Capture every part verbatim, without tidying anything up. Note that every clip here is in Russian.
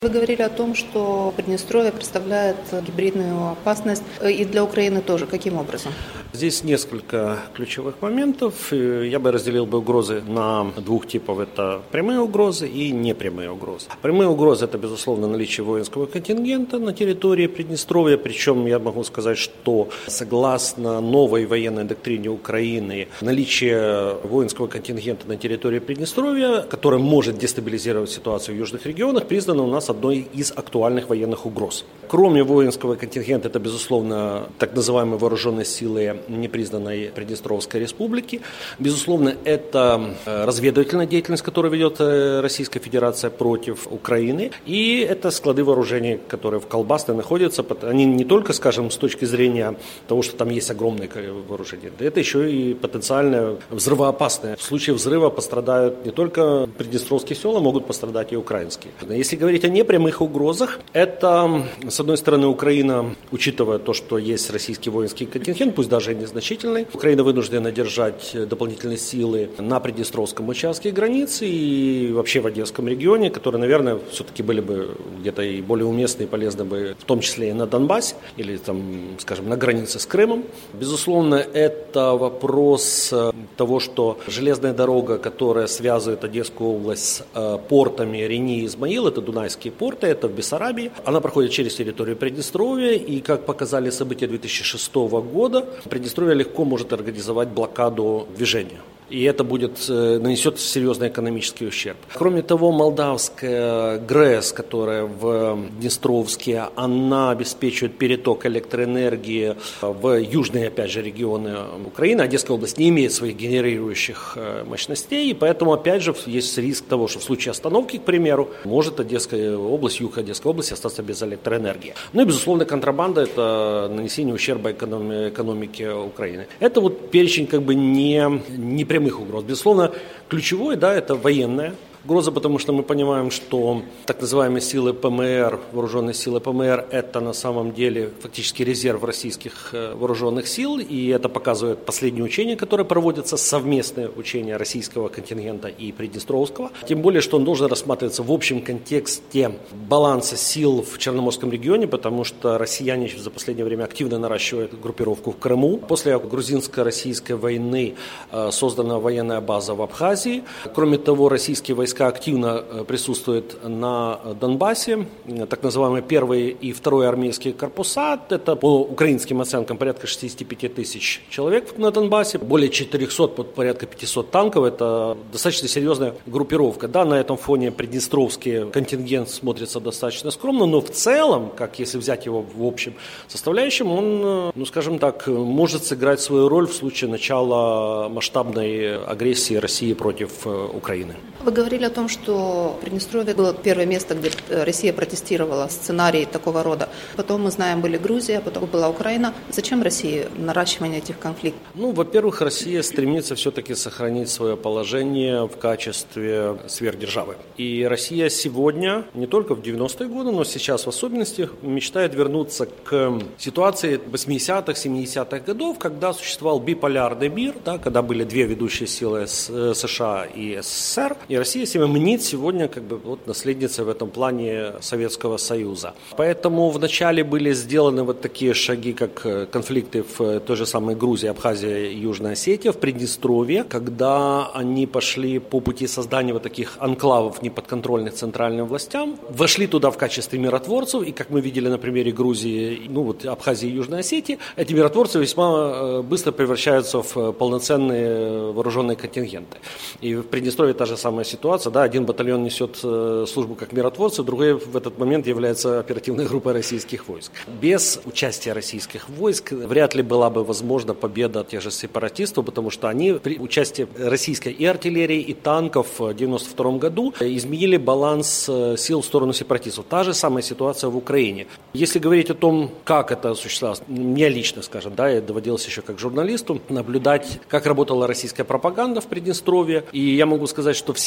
Вы говорили о том, что Приднестровье представляет гибридную опасность и для Украины тоже. Каким образом? Здесь несколько ключевых моментов. Я бы разделил бы угрозы на двух типов. Это прямые угрозы и непрямые угрозы. Прямые угрозы – это, безусловно, наличие воинского контингента на территории Приднестровья. Причем я могу сказать, что согласно новой военной доктрине Украины, наличие воинского контингента на территории Приднестровья, которое может дестабилизировать ситуацию в южных регионах, признано у нас одной из актуальных военных угроз. Кроме воинского контингента, это, безусловно, так называемые вооруженные силы непризнанной Приднестровской республики. Безусловно, это разведывательная деятельность, которую ведет Российская Федерация против Украины. И это склады вооружений, которые в Колбасной находятся. Они не только, скажем, с точки зрения того, что там есть огромное вооружение, это еще и потенциально взрывоопасное. В случае взрыва пострадают не только приднестровские села, могут пострадать и украинские. Если говорить о непрямых угрозах, это, с одной стороны, Украина, учитывая то, что есть российский воинский контингент, пусть даже и незначительный, Украина вынуждена держать дополнительные силы на Приднестровском участке границы и вообще в Одесском регионе, которые, наверное, все-таки были бы где-то и более уместны и полезны бы, в том числе и на Донбассе или, там, скажем, на границе с Крымом. Безусловно, это вопрос того, что железная дорога, которая связывает Одесскую область с портами Рени и Измаил, это Дунайские порты, это в Бессарабии. Она проходит через территорию Приднестровья, и, как показали события две тысячи шестого года, Приднестровье легко может организовать блокаду движения. И это будет, нанесет серьезный экономический ущерб. Кроме того, молдавская ГРЭС, которая в Днестровске, она обеспечивает переток электроэнергии в южные, опять же, регионы Украины. Одесская область не имеет своих генерирующих мощностей, и поэтому, опять же, есть риск того, что в случае остановки, к примеру, может Одесская область, юг Одесской области остаться без электроэнергии. Ну и, безусловно, контрабанда – это нанесение ущерба экономике Украины. Это вот перечень как бы не, не прямых угроз. Безусловно, ключевой, да, это военная угроза, потому что мы понимаем, что так называемые силы ПМР, вооруженные силы ПМР, это на самом деле фактически резерв российских вооруженных сил, и это показывает последние учения, которые проводятся, совместные учения российского контингента и приднестровского. Тем более, что он должен рассматриваться в общем контексте баланса сил в Черноморском регионе, потому что россияне за последнее время активно наращивают группировку в Крыму. После грузинско-российской войны создана военная база в Абхазии. Кроме того, российские войска активно присутствуют на Донбассе, так называемые первый и второй армейские корпуса. Это по украинским оценкам порядка шестьдесят пять тысяч человек на Донбассе, более четырехсот, порядка пятисот танков. Это достаточно серьезная группировка. Да, на этом фоне приднестровский контингент смотрится достаточно скромно, но в целом, как если взять его в общем составляющем, он, ну скажем так, может сыграть свою роль в случае начала масштабной агрессии России против Украины. Вы говорили о том, что Приднестровье было первое место, где Россия протестировала сценарий такого рода. Потом, мы знаем, были Грузия, потом была Украина. Зачем России наращивание этих конфликтов? Ну, во-первых, Россия стремится все-таки сохранить свое положение в качестве сверхдержавы. И Россия сегодня, не только в девяностые годы, но сейчас в особенности, мечтает вернуться к ситуации восьмидесятых, семидесятых годов, когда существовал биполярный мир, да, когда были две ведущие силы США и СССР. И Россия себя мнит сегодня как бы вот наследницей в этом плане Советского Союза. Поэтому вначале были сделаны вот такие шаги, как конфликты в той же самой Грузии, Абхазии и Южной Осетии, в Приднестровье, когда они пошли по пути создания вот таких анклавов, неподконтрольных центральным властям, вошли туда в качестве миротворцев, и как мы видели на примере Грузии, ну вот Абхазии и Южной Осетии, эти миротворцы весьма быстро превращаются в полноценные вооруженные контингенты. И в Приднестровье та же самая ситуация, да, один батальон несет службу как миротворцы, другой в этот момент является оперативной группой российских войск. Без участия российских войск вряд ли была бы возможна победа тех же сепаратистов, потому что они при участии российской и артиллерии, и танков в девяносто втором году изменили баланс сил в сторону сепаратистов. Та же самая ситуация в Украине. Если говорить о том, как это осуществлялось, мне лично, скажем, да, я доводилось еще как журналисту наблюдать, как работала российская пропаганда в Приднестровье, и я могу сказать, что все те штабы,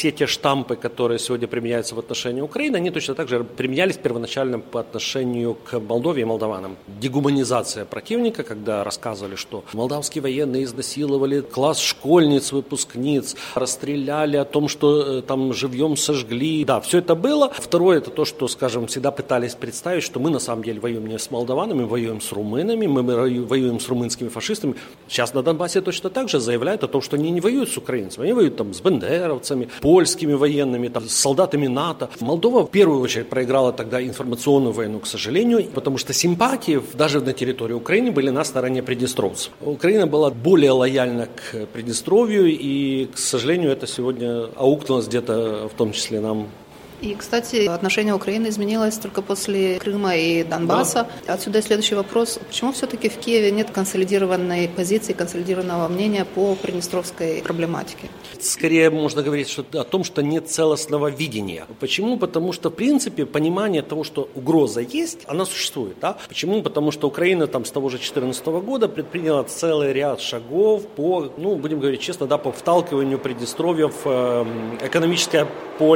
штампы, которые сегодня применяются в отношении Украины, они точно так же применялись первоначально по отношению к Молдове и молдаванам. Дегуманизация противника, когда рассказывали, что молдавские военные изнасиловали класс школьниц, выпускниц, расстреляли, о том, что там живьем сожгли. Да, все это было. Второе, это то, что, скажем, всегда пытались представить, что мы на самом деле воюем не с молдаванами, мы воюем с румынами, мы воюем с румынскими фашистами. Сейчас на Донбассе точно так же заявляют о том, что они не воюют с украинцами, они воюют там с бандеровцами, польскими военными, там, с солдатами НАТО. Молдова в первую очередь проиграла тогда информационную войну, к сожалению, потому что симпатии даже на территории Украины были на стороне приднестровцев. Украина была более лояльна к Приднестровью, и, к сожалению, это сегодня аукнулось где-то, в том числе нам. И, кстати, отношение Украины изменилось только после Крыма и Донбасса. Да. Отсюда следующий вопрос. Почему все-таки в Киеве нет консолидированной позиции, консолидированного мнения по приднестровской проблематике? Скорее можно говорить что, о том, что нет целостного видения. Почему? Потому что, в принципе, понимание того, что угроза есть, она существует. Да? Почему? Потому что Украина там, с того же две тысячи четырнадцатого года предприняла целый ряд шагов по, ну, будем говорить честно, да, по вталкиванию Приднестровья в э, экономическое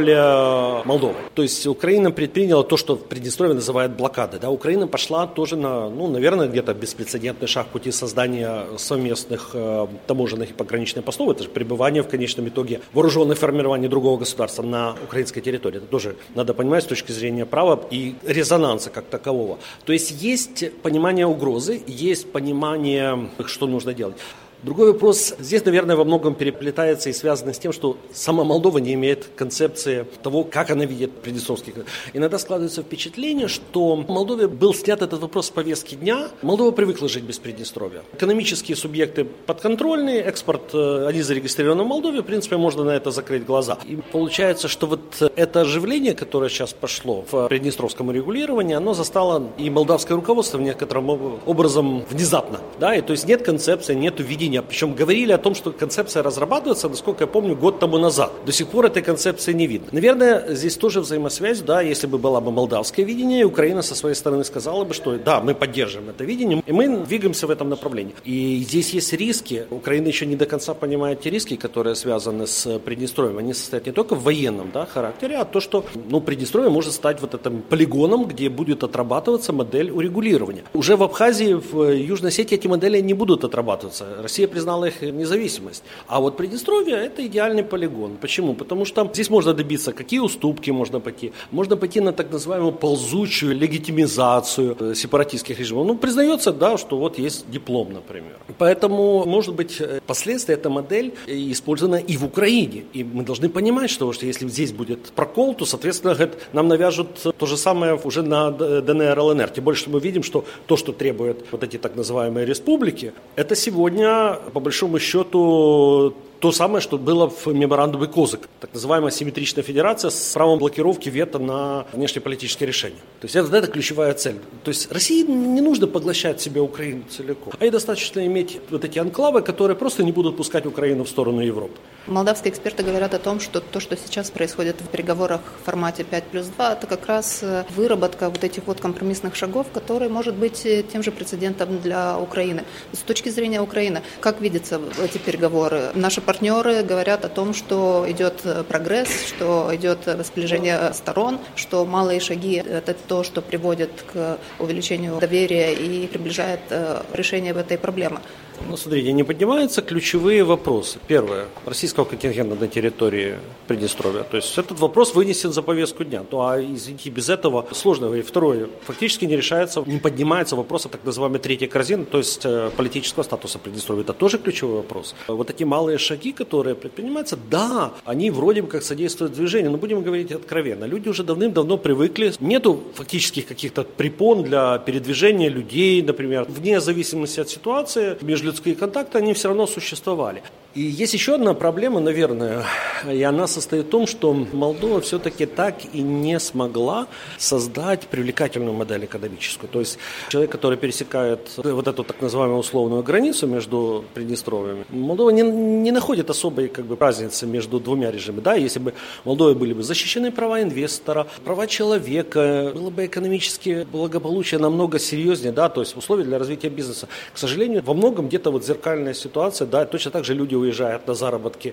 поле Молдовы. То есть Украина предприняла то, что в Приднестровье называют блокадой. Да? Украина пошла тоже на, ну, наверное, где-то беспрецедентный шаг в пути создания совместных э, таможенных и пограничных постов. Это же пребывание в конечном итоге вооруженных формирований другого государства на украинской территории. Это тоже надо понимать с точки зрения права и резонанса как такового. То есть есть понимание угрозы, есть понимание, что нужно делать. Другой вопрос, здесь, наверное, во многом переплетается и связано с тем, что сама Молдова не имеет концепции того, как она видит приднестровский. Иногда складывается впечатление, что в Молдове был снят этот вопрос с повестки дня. Молдова привыкла жить без Приднестровья. Экономические субъекты подконтрольные, экспорт, они зарегистрированы в Молдове, в принципе, можно на это закрыть глаза. И получается, что вот это оживление, которое сейчас пошло в приднестровском регулировании, оно застало и молдавское руководство в некотором образом внезапно. Да? И то есть нет концепции, нет видения. Причем говорили о том, что концепция разрабатывается, насколько я помню, год тому назад. До сих пор этой концепции не видно. Наверное, здесь тоже взаимосвязь, да, если бы была бы молдавское видение, Украина со своей стороны сказала бы, что да, мы поддерживаем это видение, и мы двигаемся в этом направлении. И здесь есть риски. Украина еще не до конца понимает те риски, которые связаны с Приднестровьем. Они состоят не только в военном, да, характере, а то, что, ну, Приднестровье может стать вот этим полигоном, где будет отрабатываться модель урегулирования. Уже в Абхазии, в Южной Осетии эти модели не будут отрабатываться. Россия признала их независимость. А вот Приднестровье – это идеальный полигон. Почему? Потому что здесь можно добиться, какие уступки можно пойти. Можно пойти на так называемую ползучую легитимизацию сепаратистских режимов. Ну, признается, да, что вот есть диплом, например. Поэтому, может быть, впоследствии эта модель использована и в Украине. И мы должны понимать, что, что если здесь будет прокол, то, соответственно, нам навяжут то же самое уже на ДНР, ЛНР. Тем более, что мы видим, что то, что требуют вот эти так называемые республики, это сегодня по большому счету то самое, что было в меморандуме Козак, так называемая симметричная федерация с правом блокировки вето на внешнеполитические решения. То есть это, это ключевая цель. То есть России не нужно поглощать себе Украину целиком, а ей достаточно иметь вот эти анклавы, которые просто не будут пускать Украину в сторону Европы. Молдавские эксперты говорят о том, что то, что сейчас происходит в переговорах в формате пять плюс два, это как раз выработка вот этих вот компромиссных шагов, которые может быть тем же прецедентом для Украины. С точки зрения Украины, как видятся эти переговоры? Наши партнеры говорят о том, что идет прогресс, что идет сближение сторон, что малые шаги – это то, что приводит к увеличению доверия и приближает решение этой проблемы. Ну, смотрите, не поднимаются ключевые вопросы. Первое. Российского контингента на территории Приднестровья. То есть этот вопрос вынесен за повестку дня. Ну, а, извините, без этого сложно говорить. Второе. Фактически не решается, не поднимается вопрос о так называемой третьей корзине, то есть политического статуса Приднестровья. Это тоже ключевой вопрос. Вот эти малые шаги, которые предпринимаются, да, они вроде бы как содействуют движению, но будем говорить откровенно. Люди уже давным-давно привыкли. Нету фактических каких-то препон для передвижения людей, например. Вне зависимости от ситуации, между людские контакты, они все равно существовали. И есть еще одна проблема, наверное, и она состоит в том, что Молдова все-таки так и не смогла создать привлекательную модель экономическую. То есть человек, который пересекает вот эту так называемую условную границу между Приднестровьем, Молдова не, не находит особой как бы разницы между двумя режимами. Да, если бы в Молдове были бы защищены права инвестора, права человека, было бы экономически благополучие намного серьезнее, да, то есть условия для развития бизнеса. К сожалению, во многом где-то вот зеркальная ситуация, да, точно так же люди уезжают на заработки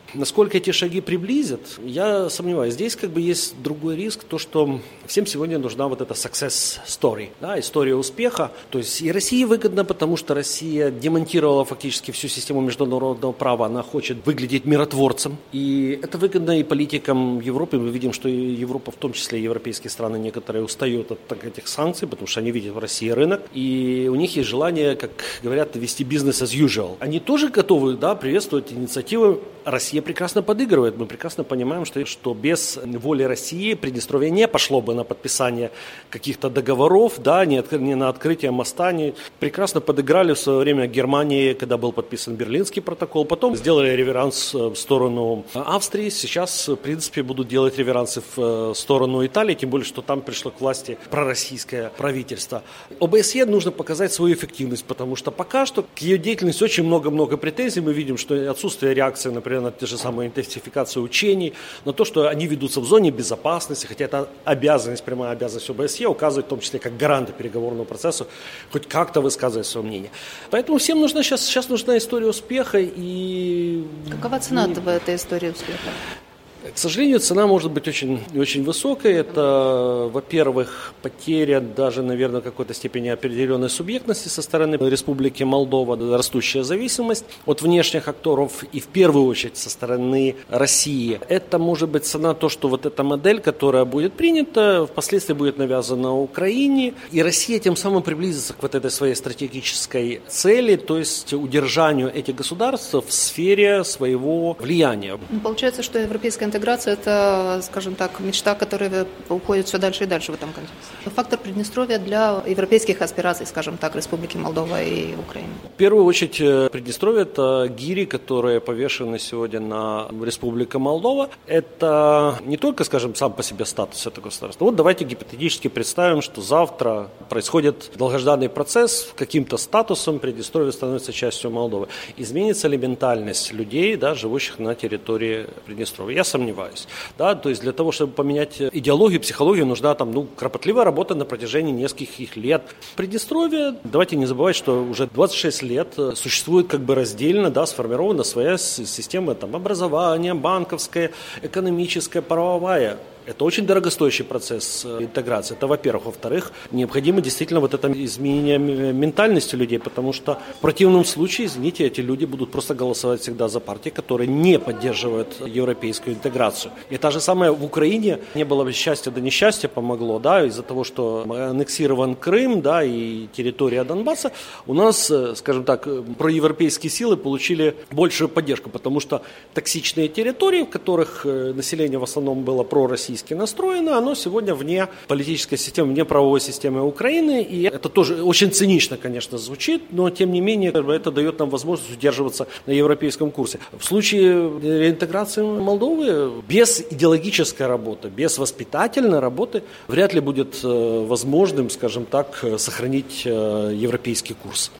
Насколько эти шаги приблизят, я сомневаюсь. Здесь как бы есть другой риск, то, что всем сегодня нужна вот эта success story, да, история успеха. То есть и России выгодно, потому что Россия демонтировала фактически всю систему международного права, она хочет выглядеть миротворцем. И это выгодно и политикам Европы. Мы видим, что Европа, в том числе и европейские страны, некоторые устают от этих санкций, потому что они видят в России рынок. И у них есть желание, как говорят, вести бизнес as usual. Они тоже готовы, да, приветствовать инициативы. Россия прекрасно подыгрывает. Мы прекрасно понимаем, что, что без воли России Приднестровье не пошло бы на подписание каких-то договоров, да, не, от, не на открытие моста. Они прекрасно подыграли в свое время Германии, когда был подписан Берлинский протокол. Потом сделали реверанс в сторону Австрии. Сейчас, в принципе, будут делать реверансы в сторону Италии, тем более, что там пришло к власти пророссийское правительство. ОБСЕ нужно показать свою эффективность, потому что пока что к ее деятельности очень много-много претензий. Мы видим, что отсутствие реакции, например, на те же самые интенсификацию учений, на то, что они ведутся в зоне безопасности, хотя это обязанность, прямая обязанность ОБСЕ, указывать в том числе как гаранта переговорного процесса, хоть как-то высказывать свое мнение. Поэтому всем нужна сейчас, сейчас нужна история успеха. И какова цена и... этой истории успеха? К сожалению, цена может быть очень, очень высокой. Это, во-первых, потеря даже, наверное, какой-то степени определенной субъектности со стороны Республики Молдова, растущая зависимость от внешних акторов и, в первую очередь, со стороны России. Это может быть цена то, что вот эта модель, которая будет принята, впоследствии будет навязана Украине, и Россия тем самым приблизится к вот этой своей стратегической цели, то есть удержанию этих государств в сфере своего влияния. Получается, что европейская интеграция – это, скажем так, мечта, которая уходит все дальше и дальше в этом контексте. Фактор Приднестровья для европейских аспираций, скажем так, Республики Молдова и Украины. В первую очередь, Приднестровье – это гири, которые повешены сегодня на Республику Молдова. Это не только, скажем, сам по себе статус этого государства. Вот давайте гипотетически представим, что завтра происходит долгожданный процесс, каким-то статусом Приднестровье становится частью Молдовы. Изменится ли ментальность людей, да, живущих на территории Приднестровья? Я сомневаюсь. Да, то есть для того, чтобы поменять идеологию, психологию, нужна там, ну, кропотливая работа на протяжении нескольких лет. Приднестровье, давайте не забывать, что уже двадцать шесть лет существует как бы раздельно, да, сформирована своя система там, образования, банковская, экономическая, правовая. Это очень дорогостоящий процесс интеграции. Это, во-первых. Во-вторых, необходимо действительно вот это изменение ментальности людей, потому что в противном случае, извините, эти люди будут просто голосовать всегда за партии, которые не поддерживают европейскую интеграцию. И та же самая в Украине не было бы счастья, да несчастья помогло, да, из-за того, что аннексирован Крым, да, и территория Донбасса, у нас, скажем так, проевропейские силы получили большую поддержку, потому что токсичные территории, в которых население в основном было пророссийское, настроено, оно сегодня вне политической системы, вне правовой системы Украины, и это тоже очень цинично, конечно, звучит, но тем не менее это дает нам возможность удерживаться на европейском курсе. В случае реинтеграции Молдовы без идеологической работы, без воспитательной работы вряд ли будет возможным, скажем так, сохранить европейский курс.